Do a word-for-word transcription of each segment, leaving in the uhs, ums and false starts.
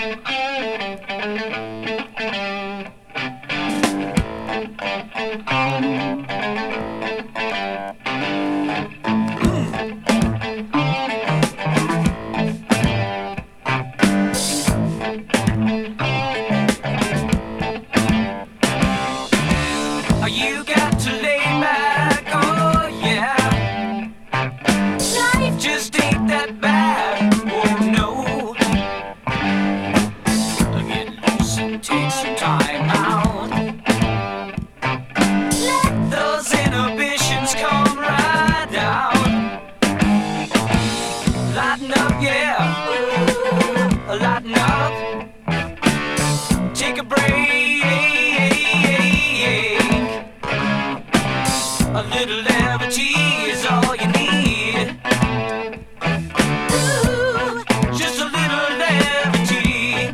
You got to lay back, oh yeah. Life just ain't that bad, oh no. Get loose and take some time out. Let those inhibitions come right down. Lighten up, yeah. Ooh, lighten up. Take a break. A little levity is all you need. Ooh, just a little levity.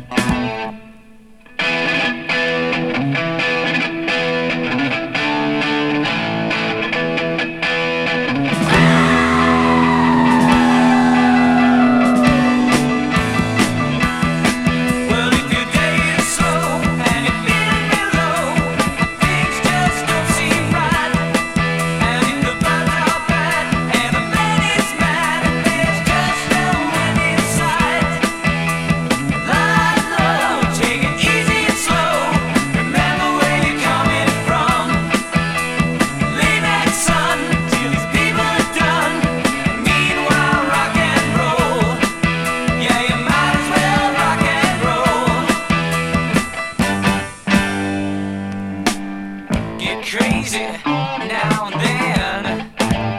Well, if your day is slow and you're feeling low, things just don't seem right. Crazy now and then.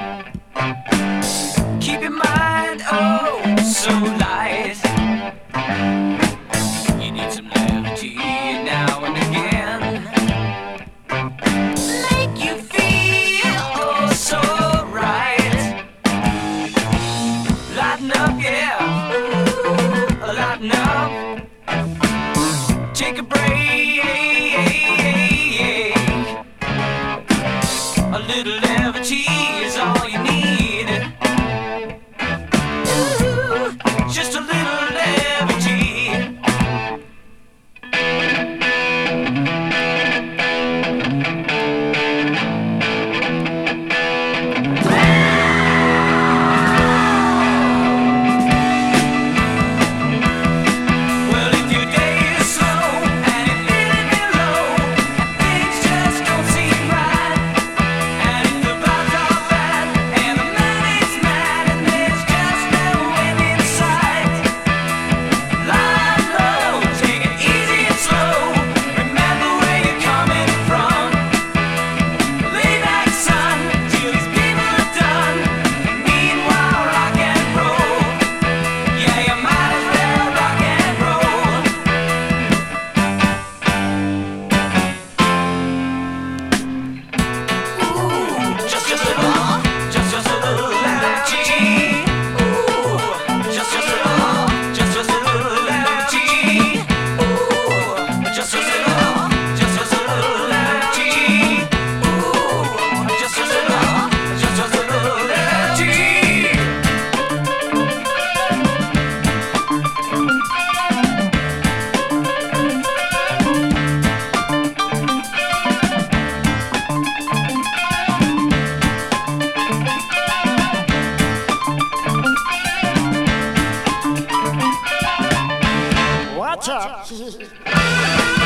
Keep your mind oh so light. You need some levity now and again. Make you feel oh so right. Lighten up, yeah. Ooh, lighten up. Take a break. A little levity is all you need. Ooh, just a little levity. Well, if your day is slow and you're feeling low, things just don't seem right. Watch out.